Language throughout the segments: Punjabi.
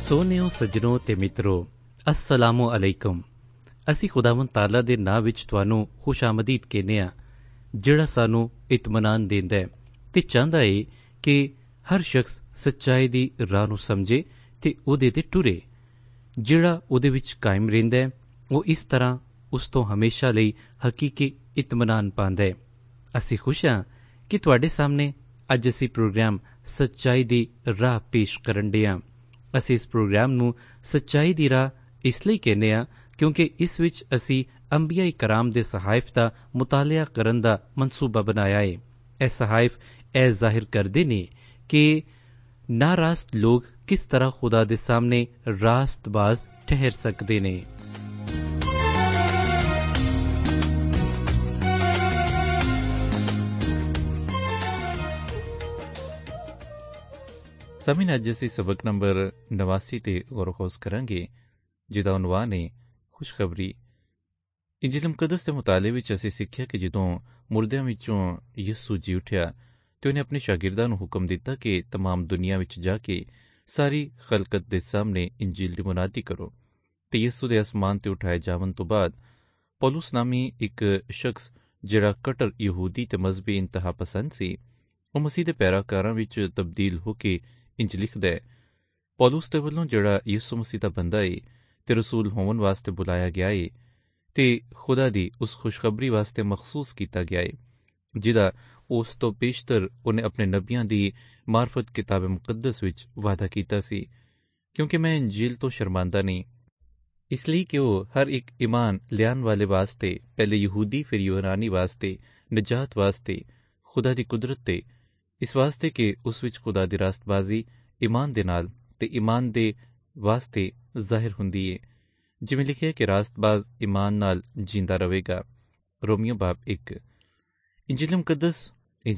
ਸੋਹਣਿਓ ਸੱਜਣੋ ਤੇ ਮਿੱਤਰੋ, अस्सलामु अलैकुम। ਅਸੀਂ ਖੁਦਾਵੰਦ ਤਾਲਾ ਦੇ ਨਾਂ ਵਿੱਚ ਤੁਹਾਨੂੰ ਖੁਸ਼ਾਮਦੀਦ ਕਹਿੰਦੇ ਹਾਂ, ਜਿਹੜਾ ਸਾਨੂੰ ਇਤਮਾਨਾਨ ਦਿੰਦਾ ਹੈ ਤੇ ਚਾਹੁੰਦਾ ਏ ਕਿ ਹਰ ਸ਼ਖਸ ਸੱਚਾਈ ਦੀ ਰਾਹ ਨੂੰ ਸਮਝੇ ਤੇ ਉਹਦੇ ਤੇ ਟੁਰੇ। ਜਿਹੜਾ ਉਹਦੇ ਵਿੱਚ ਕਾਇਮ ਰਹਿੰਦਾ ਹੈ ਉਹ ਇਸ ਤਰ੍ਹਾਂ ਉਸ ਤੋਂ ਹਮੇਸ਼ਾ ਲਈ ਹਕੀਕੀ ਇਤਮਾਨਾਨ ਪਾਉਂਦਾ ਹੈ। ਅਸੀਂ ਖੁਸ਼ ਹਾਂ ਕਿ ਤੁਹਾਡੇ ਸਾਹਮਣੇ ਅੱਜ ਅਸੀਂ ਪ੍ਰੋਗਰਾਮ ਸੱਚਾਈ ਦੀ ਰਾਹ ਪੇਸ਼ ਕਰਨ ਡੇ ਹਾਂ। ਅਸੀਂ ਇਸ ਪ੍ਰੋਗਰਾਮ ਨੂੰ ਸੱਚਾਈ ਦੀ ਰਾਹ ਇਸ ਲਈ ਕਹਿੰਦੇ ਹਾਂ ਕਿਉਂਕਿ ਇਸ ਵਿੱਚ ਅਸੀਂ ਅੰਬੀਆ ਕਰਾਮ ਦੇ ਸਹਾਇਫ ਦਾ ਮੁਤਾਲਿਆ ਕਰਨ ਦਾ ਮਨਸੂਬਾ ਬਣਾਇਆ ਹੈ। ਇਹ ਸਹਾਇਫ ਇਹ ਜ਼ਾਹਿਰ ਕਰਦੇ ਨੇ ਕਿ ਨਾਰਾਸਤ ਲੋਕ ਕਿਸ ਤਰ੍ਹਾਂ ਖੁਦਾ ਦੇ ਸਾਹਮਣੇ ਰਾਸਤਬਾਜ਼ ਠਹਿਰ ਸਕਦੇ ਨੇ। ਸਾਮੀਨ, ਅੱਜ ਅਸੀਂ ਸਬਕ ਨੰਬਰ 89 ਤੇ ਗੌਰ ਖੋਜ਼ ਕਰਾਂਗੇ, ਜਿਹਦਾ ਉਨਵਾਨ ਹੈ ਖੁਸ਼ਖਬਰੀ। ਇੰਜੀਲ ਮੁਕੱਦਸ ਦੇ ਮੁਤਾਲੇ ਵਿੱਚ ਅਸੀਂ ਸਿੱਖਿਆ ਕਿ ਜਦੋਂ ਮੁਰਦਿਆਂ ਵਿੱਚੋਂ ਯਿਸੂ ਜੀ ਉੱਠਿਆ ਤੇ ਉਹਨੇ ਆਪਣੇ ਸ਼ਾਗਿਰਦਾਂ ਨੂੰ ਹੁਕਮ ਦਿੱਤਾ ਕਿ ਤਮਾਮ ਦੁਨੀਆ ਵਿੱਚ ਜਾ ਕੇ ਸਾਰੀ ਖਲਕਤ ਦੇ ਸਾਹਮਣੇ ਇੰਜੀਲ ਦੀ ਮੁਨਾਦੀ ਕਰੋ। ਤੇ ਯਿਸੂ ਦੇ ਅਸਮਾਨ ਤੇ ਉਠਾਏ ਜਾਵਨ ਤੋਂ ਬਾਅਦ ਪੌਲੁਸ ਨਾਮੀ ਇੱਕ ਸ਼ਖਸ, ਜਿਹੜਾ ਕਟਰ ਯਹੂਦੀ ਤੇ ਮਜ਼ਹਬੀ ਇੰਤਹਾ ਪਸੰਦ ਸੀ, ਉਹ ਮਸੀਹ ਦੇ ਪੈਰਾਕਾਰਾਂ ਵਿੱਚ ਤਬਦੀਲ ਹੋ ਕੇ ਇੰਜ ਲਿਖਦਾ ਹੈ, ਪੌਲੁਸ ਦੇ ਵੱਲੋਂ ਜਿਹੜਾ ਯਿਸੂ ਮਸੀਹ ਦਾ ਬੰਦਾ ਏ ਤੇ ਰਸੂਲ ਹੋਣ ਵਾਸਤੇ ਬੁਲਾਇਆ ਗਿਆ ਏ ਤੇ ਖੁਦਾ ਦੀ ਉਸ ਖੁਸ਼ਖਬਰੀ ਵਾਸਤੇ ਮਖਸੂਸ ਕੀਤਾ ਗਿਆ ਏ, ਜਿਹਦਾ ਉਸ ਤੋਂ ਪੇਸ਼ਤਰ ਉਹਨੇ ਆਪਣੇ ਨਬੀਆਂ ਦੀ ਮਾਰਫਤ ਕਿਤਾਬ ਮੁਕੱਦਸ ਵਿੱਚ ਵਾਅਦਾ ਕੀਤਾ ਸੀ। ਕਿਉਂਕਿ ਮੈਂ ਇੰਜੀਲ ਤੋਂ ਸ਼ਰਮਾਂਦਾ ਨਹੀਂ, ਇਸ ਲਈ ਕਿ ਉਹ ਹਰ ਇੱਕ ਈਮਾਨ ਲਿਆਉਣ ਵਾਲੇ ਵਾਸਤੇ, ਪਹਿਲੇ ਯਹੂਦੀ ਫਿਰ ਯੂਨਾਨੀ ਵਾਸਤੇ ਨਜਾਤ ਵਾਸਤੇ ਖੁਦਾ ਦੀ ਕੁਦਰਤ ਤੇ ਇਸ ਵਾਸਤੇ ਕਿ ਉਸ ਵਿੱਚ ਖੁਦਾ ਦੀ ਰਾਸਤਬਾਜ਼ੀ ਈਮਾਨ ਦੇ ਨਾਲ ਤੇ ਈਮਾਨ ਦੇ ਵਾਸਤੇ ਜ਼ਾਹਿਰ ਹੁੰਦੀ ਏ। ਜਿਵੇਂ ਲਿਖਿਆ ਕਿ ਰਾਸਤਬਾਜ਼ ਈਮਾਨ ਨਾਲ ਜੀਂਦਾ ਰਹੇਗਾ। ਰੋਮੀਓ ਬਾਬ 1। ਇੰਜੀਲ ਮੁਕੱਦਸ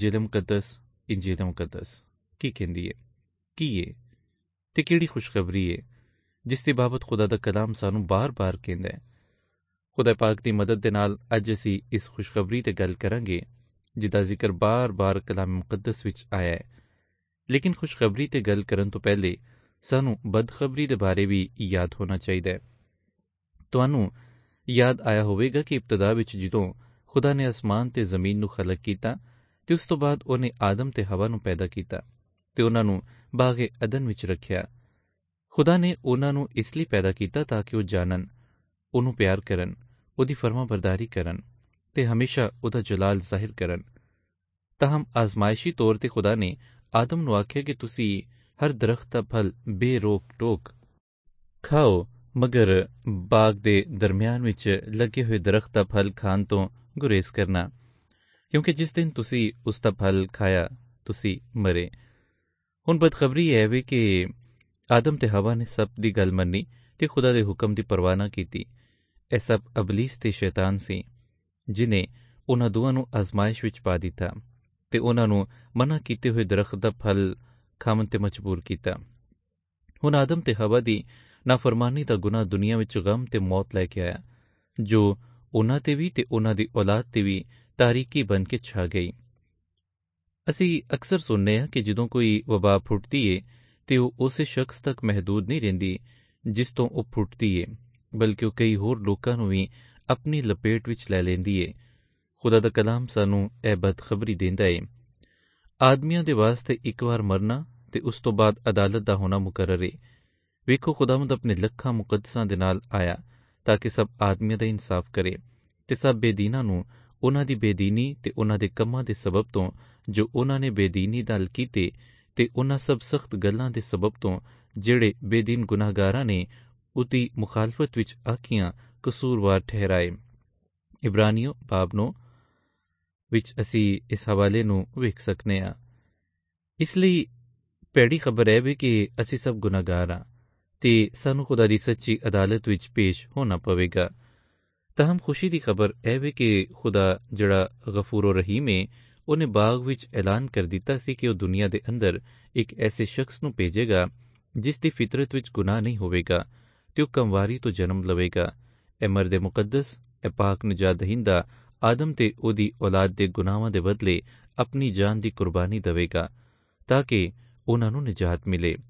ਕੀ ਕਹਿੰਦੀ ਏ, ਕੀ ਏ ਤੇ ਕਿਹੜੀ ਖੁਸ਼ਖਬਰੀ ਏ ਜਿਸ ਦੀ ਬਾਬਤ ਖੁਦਾ ਦਾ ਕਲਾਮ ਸਾਨੂੰ ਬਾਰ-ਬਾਰ ਕਹਿੰਦਾ ਹੈ। ਖੁਦਾ ਪਾਕ ਦੀ ਮਦਦ ਦੇ ਨਾਲ ਅੱਜ ਅਸੀਂ ਇਸ ਖੁਸ਼ਖਬਰੀ ਤੇ ਗੱਲ ਕਰਾਂਗੇ ਜਿਹਦਾ ਜ਼ਿਕਰ ਬਾਰ-ਬਾਰ ਕਲਾਮ ਮੁਕੱਦਸ ਵਿੱਚ ਆਇਆ ਹੈ। ਲੇਕਿਨ ਖੁਸ਼ਖਬਰੀ ਤੇ ਗੱਲ ਕਰਨ ਤੋਂ ਪਹਿਲੇ ਸਾਨੂੰ ਬਦਖਬਰੀ ਦੇ ਬਾਰੇ ਵੀ ਯਾਦ ਹੋਣਾ ਚਾਹੀਦਾ ਹੈ। ਤੁਹਾਨੂੰ ਯਾਦ ਆਇਆ ਹੋਵੇਗਾ ਕਿ ਇਬਤਦਾ ਵਿੱਚ ਜਦੋਂ ਖੁਦਾ ਨੇ ਅਸਮਾਨ ਤੇ ਜ਼ਮੀਨ ਨੂੰ ਖਲਕ ਕੀਤਾ ਤੇ ਉਸ ਤੋਂ ਬਾਅਦ ਉਹਨੇ ਆਦਮ ਤੇ ਹਵਾ ਨੂੰ ਪੈਦਾ ਕੀਤਾ ਤੇ ਉਹਨਾਂ ਨੂੰ ਬਾਗ਼ ਅਦਨ ਵਿੱਚ ਰੱਖਿਆ। ਖੁਦਾ ਨੇ ਉਹਨਾਂ ਨੂੰ ਇਸ ਲਈ ਪੈਦਾ ਕੀਤਾ ਤਾਂ ਕਿ ਉਹ ਜਾਣਨ, ਉਹਨੂੰ ਪਿਆਰ ਕਰਨ, ਉਹਦੀ ਫਰਮਾਬਰਦਾਰੀ ਕਰਨ ਤੇ ਹਮੇਸ਼ਾ ਉਹਦਾ ਜਲਾਲ ਜ਼ਾਹਿਰ ਕਰਨ। ਤਾਹਮ ਆਜ਼ਮਾਇਸ਼ੀ ਤੌਰ ਤੇ ਖੁਦਾ ਨੇ ਆਦਮ ਨੂੰ ਆਖਿਆ ਕਿ ਤੁਸੀਂ ਹਰ ਦਰਖਤ ਦਾ ਫਲ ਬੇਰੋਕ ਟੋਕ ਖਾਓ, ਮਗਰ ਬਾਗ ਦੇ ਦਰਮਿਆਨ ਵਿੱਚ ਲੱਗੇ ਹੋਏ ਦਰਖਤ ਦਾ ਫਲ ਖਾਣ ਤੋਂ ਗੁਰੇਜ਼ ਕਰਨਾ, ਕਿਉਂਕਿ ਜਿਸ ਦਿਨ ਤੁਸੀਂ ਉਸ ਦਾ ਫਲ ਖਾਇਆ ਤੁਸੀਂ ਮਰੇ। ਹੁਣ ਬਦਖਬਰੀ ਇਹ ਵੇ ਕਿ ਆਦਮ ਤੇ ਹਵਾ ਨੇ ਸਭ ਦੀ ਗੱਲ ਮੰਨੀ ਤੇ ਖੁਦਾ ਦੇ ਹੁਕਮ ਦੀ ਪਰਵਾਹ ਨਾ ਕੀਤੀ। ਇਹ ਸਭ ਅਬਲੀਸ ਤੇ ਸ਼ੈਤਾਨ ਸੀ, ਜਿਨੇ ਉਹਨਾਂ ਦੋਵਾਂ ਨੂੰ ਆਜ਼ਮਾਇਸ਼ ਵਿੱਚ ਪਾ ਦਿੱਤਾ ਤੇ ਉਹਨਾਂ ਨੂੰ ਮਨਾ ਕੀਤੇ ਹੋਏ ਦਰਖਤ ਦਾ ਫਲ ਖਾਣ ਤੇ ਮਜਬੂਰ ਕੀਤਾ। ਹੁਣ ਆਦਮ ਤੇ ਹਵਾ ਦੀ ਨਾਫਰਮਾਨੀ ਦਾ ਗੁਨਾਹ ਦੁਨੀਆ ਵਿੱਚ ਗਮ ਤੇ ਮੌਤ ਲੈ ਕੇ ਆਇਆ, ਜੋ ਉਹਨਾਂ ਤੇ ਵੀ ਤੇ ਉਹਨਾਂ ਦੀ ਔਲਾਦ ਤੇ ਵੀ ਤਾਰੀਕੀ ਬਣ ਕੇ ਛਾ ਗਈ। ਅਸੀਂ ਅਕਸਰ ਸੁਣਨੇ ਹਾਂ ਕਿ ਜਦੋਂ ਕੋਈ ਵਬਾ ਫੁੱਟਦੀ ਏ ਤੇ ਉਹ ਉਸੇ ਸ਼ਖਸ ਤੱਕ ਮਹਿਦੂਦ ਨਹੀਂ ਰਹਿੰਦੀ ਜਿਸ ਤੋਂ ਉਹ ਫੁੱਟਦੀ ਏ, ਬਲਕਿ ਉਹ ਕਈ ਹੋਰ ਲੋਕਾਂ ਨੂੰ ਵੀ ਆਪਣੀ ਲਪੇਟ ਵਿੱਚ ਲੈ ਲੈਂਦੀ ਏ। ਖੁਦਾ ਦਾ ਕਲਾਮ ਸਾਨੂੰ ਇਹ ਬਦਖਬਰੀ ਦਿੰਦਾ ਏ, ਆਦਮੀਆਂ ਦੇ ਵਾਸਤੇ ਇੱਕ ਵਾਰ ਮਰਨਾ ਤੇ ਉਸ ਤੋਂ ਬਾਅਦ ਅਦਾਲਤ ਦਾ ਹੋਣਾ ਮੁਕਰਰ ਏ। ਵੇਖੋ, ਖੁਦਾਵੰਦ ਆਪਣੇ ਲੱਖਾਂ ਮੁਕੱਦਸਾਂ ਦੇ ਨਾਲ ਆਇਆ ਤਾਂ ਕਿ ਸਭ ਆਦਮੀਆਂ ਦਾ ਇਨਸਾਫ ਕਰੇ ਤੇ ਸਭ ਬੇਦੀਨਾਂ ਨੂੰ ਉਹਨਾਂ ਦੀ ਬੇਦੀਨੀ ਤੇ ਉਹਨਾਂ ਦੇ ਕੰਮਾਂ ਦੇ ਸਬਬ ਤੋਂ ਜੋ ਉਹਨਾਂ ਨੇ ਬੇਦੀਨੀ ਨਾਲ ਕੀਤੇ ਤੇ ਉਹਨਾਂ ਸਭ ਸਖਤ ਗੱਲਾਂ ਦੇ ਸਬਬ ਤੋਂ ਜਿਹੜੇ ਬੇਦੀਨ ਗੁਨਾਹਗਾਰਾਂ ਨੇ ਉਹਦੀ ਮੁਖਾਲਫਤ ਵਿੱਚ ਆਖੀਆਂ ਕਸੂਰਵਾਰ ਠਹਿਰਾਏ। ਇਬਰਾਨੀਓ ਬਾਬ 9 ਵਿੱਚ ਅਸੀਂ ਇਸ ਹਵਾਲੇ ਨੂੰ ਵੇਖ ਸਕਨੇ ਹਾਂ। ਇਸ ਲਈ ਭੈੜੀ ਖਬਰ ਹੈ ਵੀ ਕਿ ਅਸੀਂ ਸਭ ਗੁਨਾਹਗਾਰ ਹਾਂ ਤੇ ਸਾਨੂੰ ਖੁਦਾ ਦੀ ਸੱਚੀ ਅਦਾਲਤ ਵਿੱਚ ਪੇਸ਼ ਹੋਣਾ ਪਵੇਗਾ। ਤਾਹਮ ਖੁਸ਼ੀ ਦੀ ਖਬਰ ਇਹ ਵੀ ਕਿ ਖੁਦਾ ਜਿਹੜਾ ਗਫੂਰ ਰਹੀਮ ਏ, ਉਹਨੇ ਬਾਗ ਵਿੱਚ ਐਲਾਨ ਕਰ ਦਿੱਤਾ ਸੀ ਕਿ ਉਹ ਦੁਨੀਆ ਦੇ ਅੰਦਰ ਇੱਕ ਐਸੇ ਸ਼ਖਸ ਨੂੰ ਭੇਜੇਗਾ ਜਿਸ ਦੀ ਫਿਤਰਤ ਵਿੱਚ ਗੁਨਾਹ ਨਹੀਂ ਹੋਵੇਗਾ ਤੇ ਉਹ ਕੰਵਾਰੀ ਤੋਂ ਜਨਮ ਲਵੇਗਾ। ਇਹ ਮਰਦ ਮੁਕੱਦਸ, ਇਹ ਪਾਕ ਨਜਾਤ ਦਹਿੰਦਾ ਆਦਮ ਤੇ ਉਹਦੀ ਔਲਾਦ ਦੇ ਗੁਨਾਹਾਂ ਦੇ ਬਦਲੇ ਆਪਣੀ ਜਾਨ ਦੀ ਕੁਰਬਾਨੀ ਦੇਵੇਗਾ ਤਾਂ ਕਿ ਉਹਨਾਂ ਨੂੰ ਨਿਜਾਤ ਮਿਲੇ।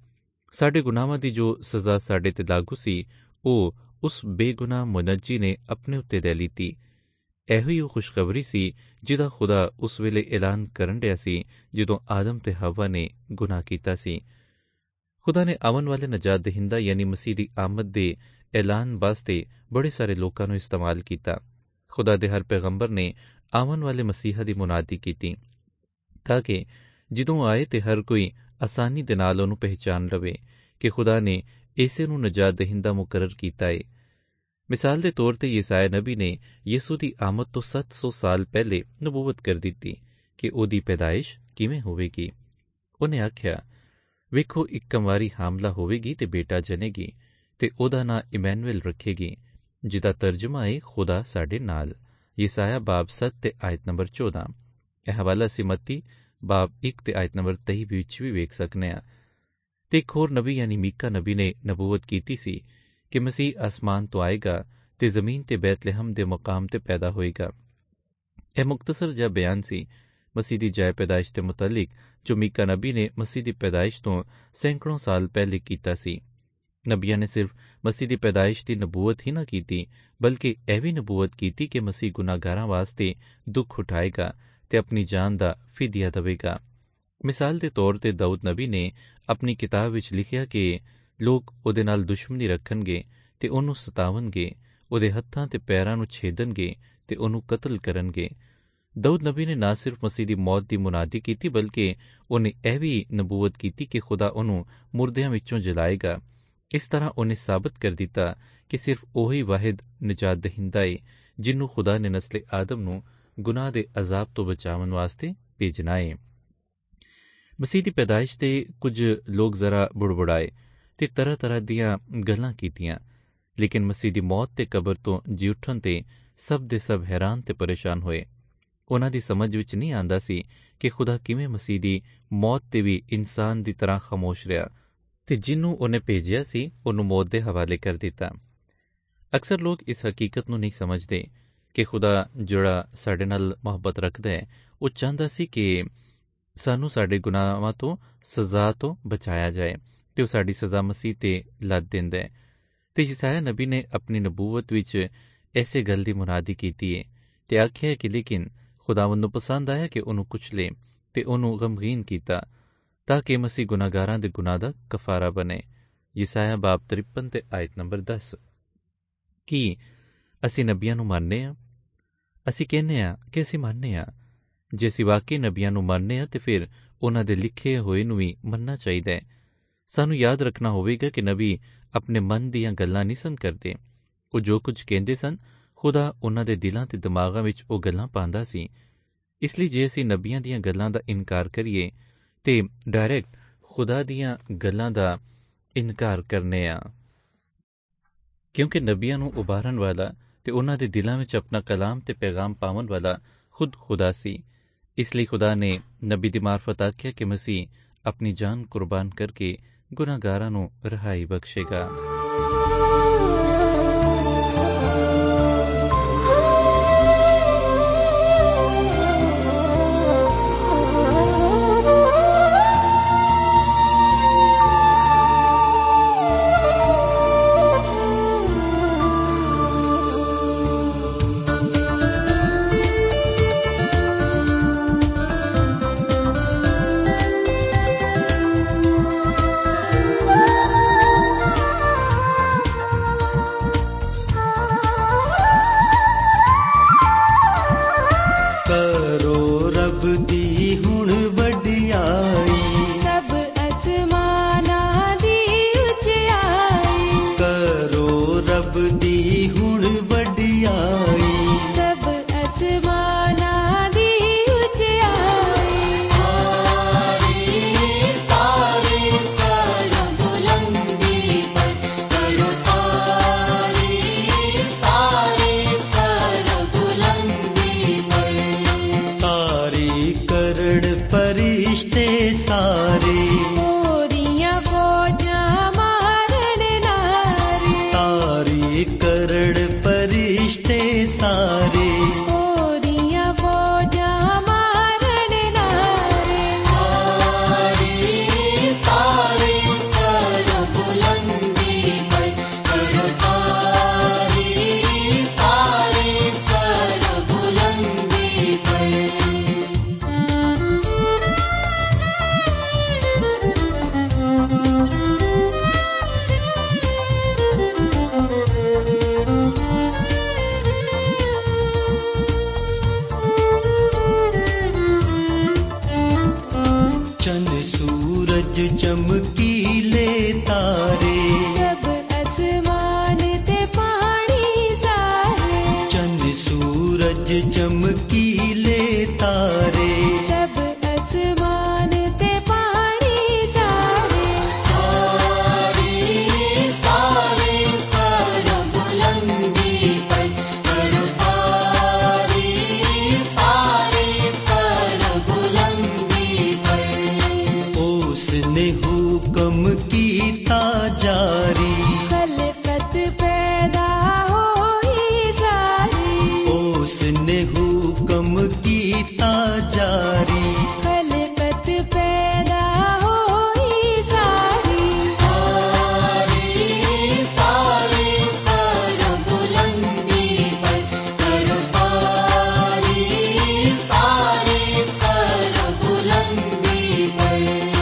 ਸਾਡੇ ਗੁਨਾਹਾਂ ਦੀ ਜੋ ਸਜ਼ਾ ਸਾਡੇ ਤੇ ਲਾਗੂ ਸੀ, ਉਹ ਉਸ ਬੇਗੁਨਾਹ ਮੁਨੱਜੀ ਨੇ ਆਪਣੇ ਉੱਤੇ ਲੈ ਲਿੱਤੀ। ਇਹੋ ਹੀ ਉਹ ਖੁਸ਼ਖਬਰੀ ਸੀ ਜਿਹਦਾ ਖੁਦਾ ਉਸ ਵੇਲੇ ਐਲਾਨ ਕਰਨ ਡਿਆ ਸੀ ਜਦੋਂ ਆਦਮ ਤੇ ਹਵਾ ਨੇ ਗੁਨਾਹ ਕੀਤਾ ਸੀ। ਖੁਦਾ ਨੇ ਆਉਣ ਵਾਲੇ ਨਜਾਤ ਦਹਿੰਦਾ ਯਾਨੀ ਮਸੀਹ ਦੀ ਆਮਦ ਦੇ ਐਲਾਨ ਵਾਸਤੇ ਬੜੇ ਸਾਰੇ ਲੋਕਾਂ ਨੂੰ ਇਸਤੇਮਾਲ ਕੀਤਾ। ਖੁਦਾ ਦੇ ਹਰ ਪੈਗੰਬਰ ਨੇ ਆਉਣ ਵਾਲੇ ਮਸੀਹਾ ਦੀ ਮੁਨਾਦੀ ਕੀਤੀ ਤਾਂ ਕਿ ਜਦੋਂ ਆਏ ਤੇ ਹਰ ਕੋਈ ਆਸਾਨੀ ਦੇ ਨਾਲ ਉਹਨੂੰ ਪਹਿਚਾਨ ਲਵੇ ਕਿ ਖੁਦਾ ਨੇ ਇਸੇ ਨੂੰ ਨਜਾਤ ਦਹਿੰਦਾ ਮੁਕਰਰ ਕੀਤਾ ਏ। ਮਿਸਾਲ ਦੇ ਤੌਰ ਤੇ ਯਸਾਇਆ ਨਬੀ ਨੇ ਯਿਸੂ ਦੀ ਆਮਦ ਤੋਂ 700 ਸਾਲ ਪਹਿਲੇ ਨਬੂਵਤ ਕਰ ਦਿੱਤੀ ਕਿ ਉਹਦੀ ਪੈਦਾਇਸ਼ ਕਿਵੇਂ ਹੋਵੇਗੀ। ਉਹਨੇ ਆਖਿਆ, ਵੇਖੋ ਇੱਕ ਕੰਵਾਰੀ ਹਾਮਲਾ ਹੋਵੇਗੀ ਤੇ ਬੇਟਾ ਜਨੇਗੀ ਤੇ ਉਹਦਾ ਨਾਂ ਇਮੈਨੂਅਲ ਰੱਖੇਗੀ, ਜਿਹਦਾ ਤਰਜਮਾ ਏ ਖੁਦਾ ਸਾਡੇ ਨਾਲ। ਯਸਾਇਆ ਬਾਬ 7 ਤੇ ਆਇਤ ਨੰਬਰ 14। ਇਹ ਹਵਾਲਾ ਸੀ ਮੱਤੀ ਬਾਬ 1 ਤੇ ਆਇਤ ਨੰਬਰ 23 ਵਿੱਚ ਵੀ ਵੇਖ ਸਕਨੇ ਆ। ਤੇ ਇੱਕ ਹੋਰ ਨਬੀ ਯਾਨੀ ਮੀਕਾ ਨਬੀ ਨੇ ਨਬੂਵਤ ਕੀਤੀ ਸੀ ਕਿ ਮਸੀਹ ਆਸਮਾਨ ਤੋਂ ਆਏਗਾ ਤੇ ਜ਼ਮੀਨ ਤੇ ਬੈਤਲਹਮ ਦੇ ਮੁਕਾਮ ਤੇ ਪੈਦਾ ਹੋਏਗਾ। ਇਹ ਮੁਖਤਸਰ ਜਿਹਾ ਬਿਆਨ ਸੀ ਮਸੀਹ ਦੀ ਜਾਇ ਪੈਦਾਇਸ਼ ਦੇ ਮੁਤਲਕ ਜੋ ਮੀਕਾ ਨਬੀ ਨੇ ਮਸੀਹ ਦੀ ਪੈਦਾਇਸ਼ ਤੋਂ ਸੈਂਕੜੋਂ ਸਾਲ ਪਹਿਲੇ ਕੀਤਾ ਸੀ। ਨਬੀਆਂ ਨੇ ਸਿਰਫ ਮਸੀਹ ਦੀ ਪੈਦਾਇਸ਼ ਦੀ ਨਬੂਵਤ ਹੀ ਨਾ ਕੀਤੀ, ਬਲਕਿ ਇਹ ਵੀ ਨਬੂਵਤ ਕੀਤੀ ਕਿ ਮਸੀਹ ਗੁਨਾਹਗਾਰਾਂ ਵਾਸਤੇ ਦੁੱਖ ਉਠਾਏਗਾ ਤੇ ਆਪਣੀ ਜਾਨ ਦਾ ਫਿਦਿਆ ਦੇਵੇਗਾ। ਮਿਸਾਲ ਦੇ ਤੌਰ ਤੇ ਦਾਊਦ ਨਬੀ ਨੇ ਆਪਣੀ ਕਿਤਾਬ ਵਿੱਚ ਲਿਖਿਆ ਕਿ ਲੋਕ ਉਹਦੇ ਨਾਲ ਦੁਸ਼ਮਣੀ ਰੱਖਣਗੇ ਤੇ ਉਹਨੂੰ ਸਤਾਵਣਗੇ, ਉਹਦੇ ਹੱਥਾਂ ਤੇ ਪੈਰਾਂ ਨੂੰ ਛੇਦਣਗੇ ਤੇ ਉਹਨੂੰ ਕਤਲ ਕਰਨਗੇ। ਦਾਊਦ ਨਬੀ ਨੇ ਨਾ ਸਿਰਫ ਮਸੀਹ ਦੀ ਮੌਤ ਦੀ ਮੁਨਾਦੀ ਕੀਤੀ, ਬਲਕਿ ਉਹਨੇ ਇਹ ਵੀ ਨਬੂਵਤ ਕੀਤੀ ਕਿ ਖੁਦਾ ਉਹਨੂੰ ਮੁਰਦਿਆਂ ਵਿੱਚੋਂ ਜਲਾਏਗਾ। ਇਸ ਤਰ੍ਹਾਂ ਉਹਨੇ ਸਾਬਤ ਕਰ ਦਿੱਤਾ ਕਿ ਸਿਰਫ ਉਹੀ ਵਾਹਿਦ ਨਜਾਤ ਦਹਿੰਦਾ ਏ ਜਿਹਨੂੰ ਖੁਦਾ ਨੇ ਨਸਲੇ ਆਦਮ ਨੂੰ ਗੁਨਾਹ ਦੇ ਅਜ਼ਾਬ ਤੋਂ ਬਚਾਉਣ ਵਾਸਤੇ ਭੇਜਣਾ ਏ। ਮਸੀਹ ਦੀ ਪੈਦਾਇਸ਼ ਤੇ ਕੁਝ ਲੋਕ ਜ਼ਰਾ ਬੁੜਬੁੜਾਏ ਤੇ ਤਰ੍ਹਾਂ ਤਰ੍ਹਾਂ ਦੀਆਂ ਗੱਲਾਂ ਕੀਤੀਆਂ, ਲੇਕਿਨ ਮਸੀਹ ਦੀ ਮੌਤ ਤੇ ਕਬਰ ਤੋਂ ਜੀ ਉੱਠਣ ਤੇ ਸਭ ਦੇ ਸਭ ਹੈਰਾਨ ਤੇ ਪਰੇਸ਼ਾਨ ਹੋਏ। ਉਹਨਾਂ ਦੀ ਸਮਝ ਵਿੱਚ ਨਹੀਂ ਆਂਦਾ ਸੀ ਕਿ ਖੁਦਾ ਕਿਵੇਂ ਮਸੀਹ ਦੀ ਮੌਤ ਤੇ ਵੀ ਇਨਸਾਨ ਦੀ ਤਰ੍ਹਾਂ ਖਾਮੋਸ਼ ਰਿਹਾ ਤੇ ਜਿਹਨੂੰ ਉਹਨੇ ਭੇਜਿਆ ਸੀ ਉਹਨੂੰ ਮੌਤ ਦੇ ਹਵਾਲੇ ਕਰ ਦਿੱਤਾ। ਅਕਸਰ ਲੋਕ ਇਸ ਹਕੀਕਤ ਨੂੰ ਨਹੀਂ ਸਮਝਦੇ ਕਿ ਖੁਦਾ ਜਿਹੜਾ ਸਾਡੇ ਨਾਲ ਮੁਹੱਬਤ ਰੱਖਦਾ ਹੈ, ਉਹ ਚਾਹੁੰਦਾ ਸੀ ਕਿ ਸਾਨੂੰ ਸਾਡੇ ਗੁਨਾਹਾਂ ਤੋਂ ਸਜ਼ਾ ਤੋਂ ਬਚਾਇਆ ਜਾਏ ਤੇ ਉਹ ਸਾਡੀ ਸਜ਼ਾ ਮਸੀਹ ਤੇ ਲੱਦ ਦਿੰਦਾ ਹੈ। ਤੇ ਯਸਾਇਆ ਨਬੀ ਨੇ ਆਪਣੀ ਨਬੂਵਤ ਵਿੱਚ ਐਸੇ ਗੱਲ ਦੀ ਮੁਨਾਦੀ ਕੀਤੀ ਹੈ ਤੇ ਆਖਿਆ ਕਿ ਲੇਕਿਨ ਖੁਦਾਵੰਦ ਨੂੰ ਪਸੰਦ ਆਇਆ ਕਿ ਉਹਨੂੰ ਕੁਚਲੇ ਤੇ ਉਹਨੂੰ ਗਮਗੀਨ ਕੀਤਾ ਤਾਂ ਕਿ ਮਸੀਹ ਗੁਨਾਹਗਾਰਾਂ ਦੇ ਗੁਨਾਹ ਦਾ ਕਫਾਰਾ ਬਣੇ। ਯਸਾਇਆ ਬਾਬ 53 ਤੇ ਆਇਤ ਨੰਬਰ 10। ਕੀ ਅਸੀਂ ਨਬੀਆਂ ਨੂੰ ਮੰਨਦੇ ਹਾਂ? ਅਸੀਂ ਕਹਿੰਦੇ ਹਾਂ ਕਿ ਅਸੀਂ ਮੰਨਦੇ ਹਾਂ। ਜੇ ਅਸੀਂ ਵਾਕਈ ਨਬੀਆਂ ਨੂੰ ਮੰਨਦੇ ਹਾਂ ਤੇ ਫਿਰ ਉਹਨਾਂ ਦੇ ਲਿਖੇ ਹੋਏ ਨੂੰ ਵੀ ਮੰਨਣਾ ਚਾਹੀਦਾ ਹੈ। ਸਾਨੂੰ ਯਾਦ ਰੱਖਣਾ ਹੋਵੇਗਾ ਕਿ ਨਬੀ ਆਪਣੇ ਮਨ ਦੀਆਂ ਗੱਲਾਂ ਨਹੀਂ ਸਨ ਕਰਦੇ। ਉਹ ਜੋ ਕੁਝ ਕਹਿੰਦੇ ਸਨ, ਖੁਦਾ ਉਹਨਾਂ ਦੇ ਦਿਲਾਂ ਤੇ ਦਿਮਾਗਾਂ ਵਿੱਚ ਉਹ ਗੱਲਾਂ ਪਾਉਂਦਾ ਸੀ। ਇਸ ਲਈ ਜੇ ਅਸੀਂ ਨਬੀਆਂ ਦੀਆਂ ਗੱਲਾਂ ਦਾ ਇਨਕਾਰ ਕਰੀਏ ਤੇ ਡਾਇਰੈਕਟ ਖੁਦਾ ਦੀਆਂ ਗੱਲਾਂ ਦਾ ਇਨਕਾਰ ਕਰਨੇ ਆ, ਕਿਉਂਕਿ ਨਬੀਆਂ ਨੂੰ ਉਭਾਰਨ ਵਾਲਾ ਤੇ ਉਹਨਾਂ ਦੇ ਦਿਲਾਂ ਵਿੱਚ ਆਪਣਾ ਕਲਾਮ ਤੇ ਪੈਗਾਮ ਪਾਵਨ ਵਾਲਾ ਖੁਦ ਖੁਦਾ ਸੀ। ਇਸ ਲਈ ਖੁਦਾ ਨੇ ਨਬੀ ਦੀ ਮਾਰਫਤ ਆਖਿਆ ਕਿ ਮਸੀਹ ਆਪਣੀ ਜਾਨ ਕੁਰਬਾਨ ਕਰਕੇ ਗੁਨਾਹਗਾਰਾਂ ਨੂੰ ਰਿਹਾਈ ਬਖਸ਼ੇਗਾ। चमकीले तारे, सब आसमान ते पानी सारे, चंद सूरज चमकीले तारे, सब आसमान ते पानी सारे। तारीफ तारीफ करो बुलंदी पर, करो तारीफ तारीफ करो बुलंदी पर। उसने हुक्म कीता जारी, खलकत पैदा होई सारी, उसने हुक्म कीता जारी, खलकत पैदा होई सारी। तारीफ तारीफ करो बुलंदी पर, करो तारीफ तारीफ करो बुलंदी पर।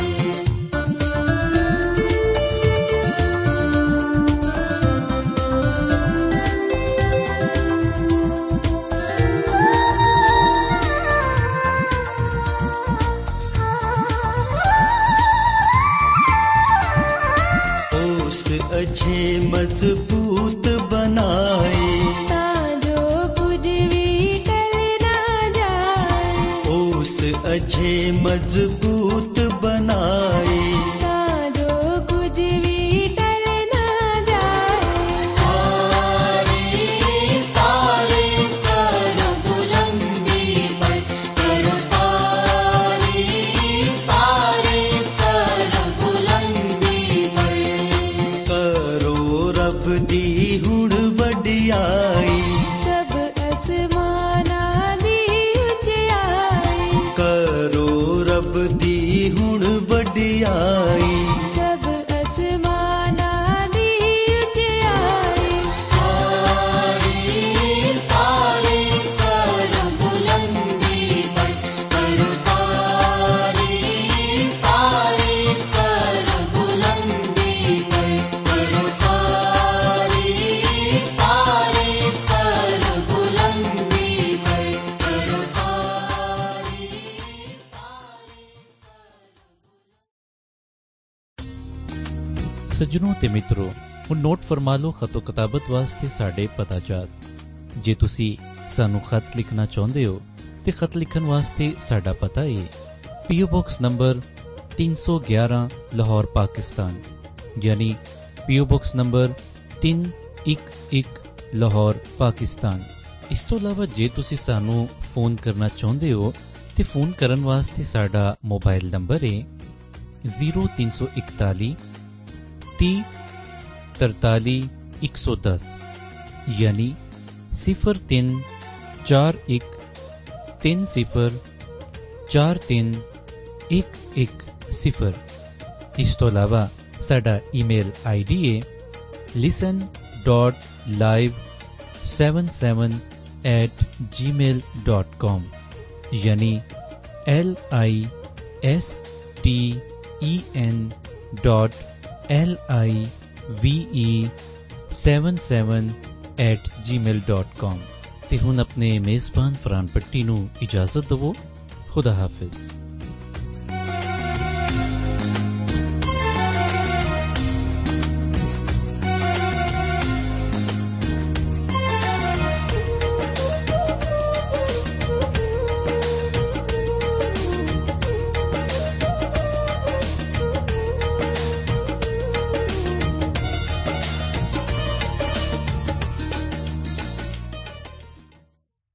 ओस अच्छे मजबूत बनाए, तां जो कुछ भी टल ना जाए, ओस अच्छे मजबूत बनाए, तां जो कुछ भी टल ना जाए। तारीफ तारीफ करो बुलंदी पर, करो तारीफ तारीफ करो बुलंदी पर। करो रब दी हुण वडियाई, सब आसमाना दी उचियाई, करो रब दी हुण वडियाई, सब आसमाना दी उचियाई। तारीफ तारीफ करो बुलंदी पर, करो तारीफ तारीफ करो बुलंदी पर, करो तारीफ तारीफ करो बुलंदी पर, करो ਸੱਜਣੋ ਤੇ ਮਿੱਤਰੋ, ਹੁਣ ਨੋਟ ਫਰਮਾ ਲਓ ਖਤੋ ਕਿਤਾਬਤ ਵਾਸਤੇ ਸਾਡੇ ਪਤਾ ਜਾਤ। ਜੇ ਤੁਸੀਂ ਸਾਨੂੰ ਖਤ ਲਿਖਣਾ ਚਾਹੁੰਦੇ ਹੋ ਤੇ ਖਤ ਲਿਖਣ ਵਾਸਤੇ ਸਾਡਾ ਪਤਾ ਹੈ ਪੀਓ ਬਾਕਸ ਨੰਬਰ 311 ਲਾਹੌਰ ਪਾਕਿਸਤਾਨ, ਯਾਨੀ ਪੀਓ ਬਾਕਸ ਨੰਬਰ 311 ਲਾਹੌਰ ਪਾਕਿਸਤਾਨ। ਇਸ ਤੋਂ ਇਲਾਵਾ ਜੇ ਤੁਸੀਂ ਸਾਨੂੰ ਫੋਨ ਕਰਨਾ ਚਾਹੁੰਦੇ ਹੋ ਤੇ ਫੋਨ ਕਰਨ ਵਾਸਤੇ ਸਾਡਾ ਮੋਬਾਈਲ ਨੰਬਰ ਹੈ 0341 30 43 110, यानी 03 41 30 43 110। इस तो अलावा साडा ईमेल आईडी है listen.live77@gmail.com, यानी LISTENLIVE77@gmail.com। ਤੇ ਹੁਣ ਆਪਣੇ ਮੇਜ਼ਬਾਨ ਫਰਾਨ ਪੱਟੀ ਨੂੰ ਇਜਾਜ਼ਤ ਦਿਵੋ। खुदा हाफिज।